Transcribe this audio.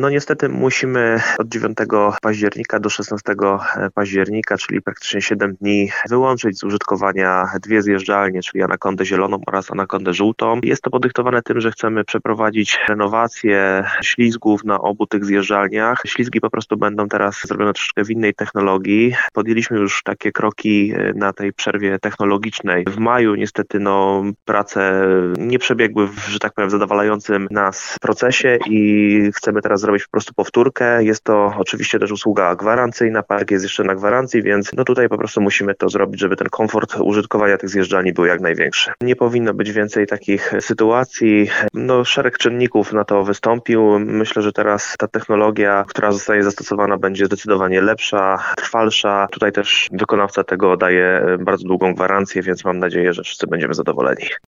No niestety musimy od 9 października do 16 października, czyli praktycznie 7 dni, wyłączyć z użytkowania dwie zjeżdżalnie, czyli Anakondę Zieloną oraz Anakondę Żółtą. Jest to podyktowane tym, że chcemy przeprowadzić renowację ślizgów na obu tych zjeżdżalniach. Ślizgi po prostu będą teraz zrobione troszeczkę w innej technologii. Podjęliśmy już takie kroki na tej przerwie technologicznej. W maju niestety prace nie przebiegły że tak powiem, w zadowalającym nas procesie i chcemy teraz zrobić po prostu powtórkę. Jest to oczywiście też usługa gwarancyjna, park jest jeszcze na gwarancji, więc tutaj po prostu musimy to zrobić, żeby ten komfort użytkowania tych zjeżdżalni był jak największy. Nie powinno być więcej takich sytuacji. Szereg czynników na to wystąpił. Myślę, że teraz ta technologia, która zostanie zastosowana, będzie zdecydowanie lepsza, trwalsza. Tutaj też wykonawca tego daje bardzo długą gwarancję, więc mam nadzieję, że wszyscy będziemy zadowoleni.